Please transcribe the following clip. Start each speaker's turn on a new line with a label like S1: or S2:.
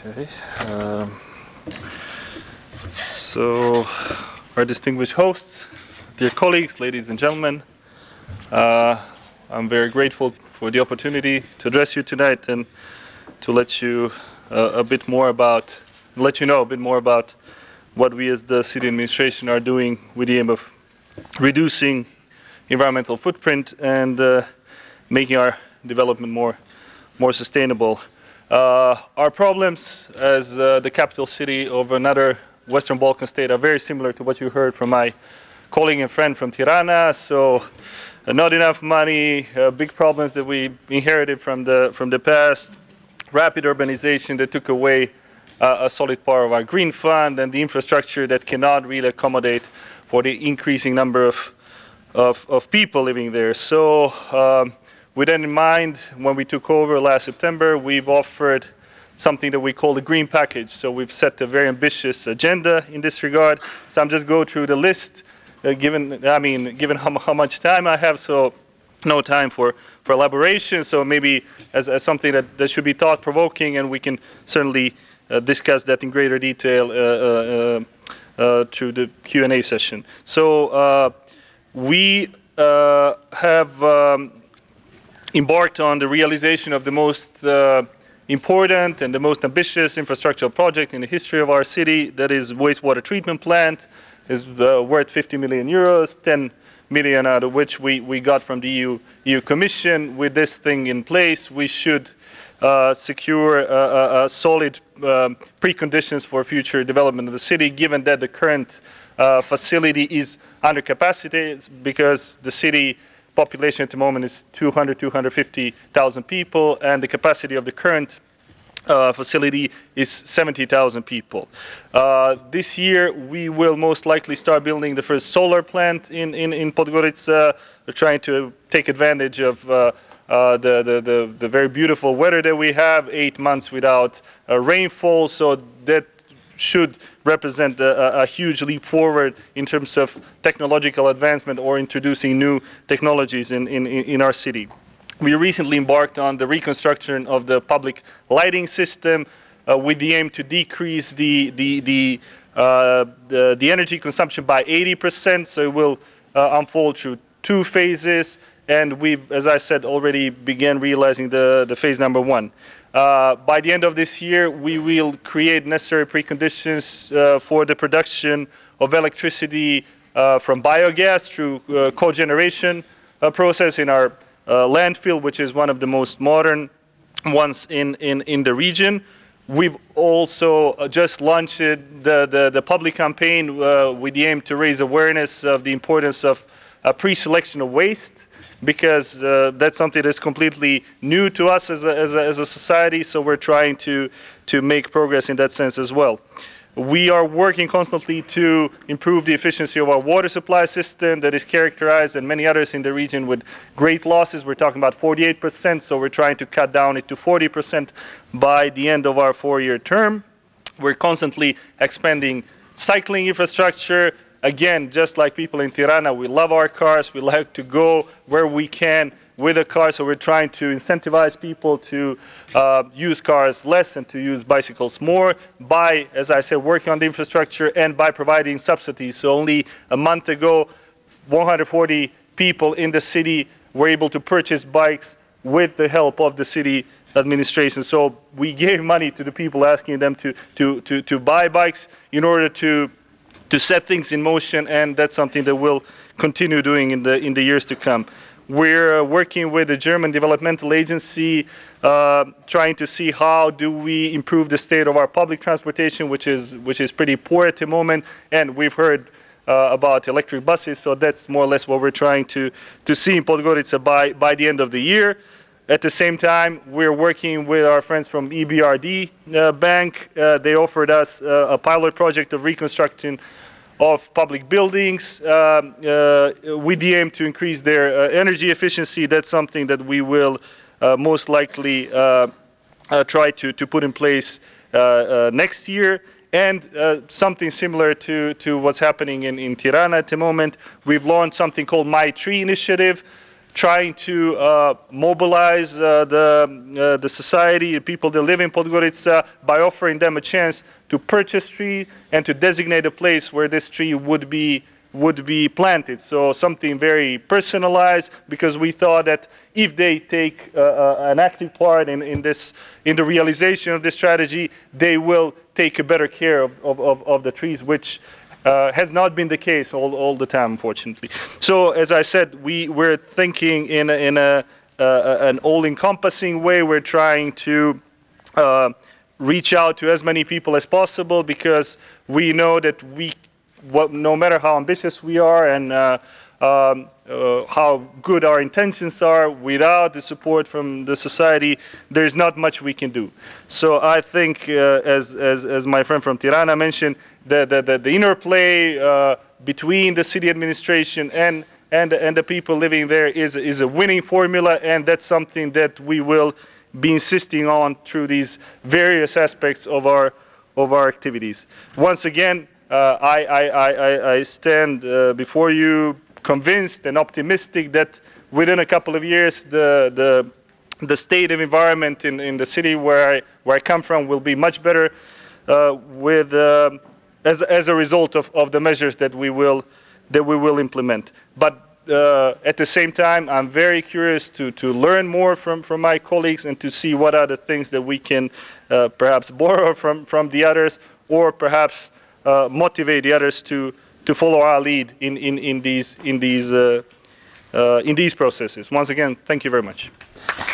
S1: Okay. So, our distinguished hosts, dear colleagues, ladies and gentlemen, uh, I'm very grateful for the opportunity to address you tonight and to let you let you know a bit more about what we as the city administration are doing with the aim of reducing environmental footprint and making our development more sustainable. Our problems as the capital city of another Western Balkan state are very similar to what you heard from my colleague and friend from Tirana. So, not enough money, big problems that we inherited from the past, rapid urbanization that took away a solid part of our green fund, and the infrastructure that cannot really accommodate for the increasing number of people living there. So, with that in mind, when we took over last September, we've offered something that we call the Green Package. So we've set a very ambitious agenda in this regard. So I'm just go through the list, given how much time I have, so no time for elaboration. So maybe as something that should be thought-provoking, and we can certainly discuss that in greater detail through the Q&A session. So we have embarked on the realization of the most important and the most ambitious infrastructural project in the history of our city. That is wastewater treatment plant. Is worth 50 million euros, 10 million out of which we got from the EU Commission. With this thing in place, we should secure a solid preconditions for future development of the city, given that the current facility is under capacity, because the city population at the moment is 250,000 people, and the capacity of the current facility is 70,000 people. This year, we will most likely start building the first solar plant in Podgorica. We're trying to take advantage of the very beautiful weather that we have, 8 months without rainfall, so that should represent a huge leap forward in terms of technological advancement or introducing new technologies in our city. We recently embarked on the reconstruction of the public lighting system with the aim to decrease the energy consumption by 80%. So it will unfold through 2 phases, and we've, as I said, already began realizing the phase number 1. By the end of this year, we will create necessary preconditions for the production of electricity from biogas through cogeneration process in our landfill, which is one of the most modern ones in the region. We've also just launched the public campaign with the aim to raise awareness of the importance of pre-selection of waste, because that's something that's completely new to us as a society, so we're trying to make progress in that sense as well. We are working constantly to improve the efficiency of our water supply system that is characterized, and many others in the region, with great losses. We're talking about 48%, so we're trying to cut down it to 40% by the end of our 4-year term. We're constantly expanding cycling infrastructure. Again, just like people in Tirana, we love our cars. We like to go where we can with a car, so we're trying to incentivize people to use cars less and to use bicycles more by, as I said, working on the infrastructure and by providing subsidies. So only a month ago, 140 people in the city were able to purchase bikes with the help of the city administration. So we gave money to the people, asking them to buy bikes in order to set things in motion, and that's something that we'll continue doing in the years to come. We're working with the German Developmental Agency, trying to see how do we improve the state of our public transportation, which is pretty poor at the moment. And we've heard about electric buses, so that's more or less what we're trying to see in Podgorica by the end of the year. At the same time, we're working with our friends from EBRD Bank. They offered us a pilot project of reconstruction of public buildings with the aim to increase their energy efficiency. That's something that we will most likely try to put in place next year. And something similar to what's happening in Tirana at the moment, we've launched something called My Tree Initiative, trying to mobilize the society, the people that live in Podgorica, by offering them a chance to purchase tree and to designate a place where this tree would be planted. So something very personalized, because we thought that if they take an active part in the realization of this strategy, they will take a better care of the trees, which has not been the case all the time, unfortunately. So as I said, we're thinking in an all-encompassing way. We're trying to reach out to as many people as possible, because we know that no matter how ambitious we are and how good our intentions are, without the support from the society, there's not much we can do. So I think, as my friend from Tirana mentioned, the interplay between the city administration and the people living there is a winning formula, and that's something that we will be insisting on through these various aspects of our activities. Once again, I stand before you convinced and optimistic that within a couple of years the state of environment in the city where I come from will be much better, as a result of the measures that we will implement. But at the same time, I'm very curious to learn more from my colleagues, and to see what are the things that we can perhaps borrow from the others, or perhaps motivate the others to follow our lead in these processes. Once again, thank you very much.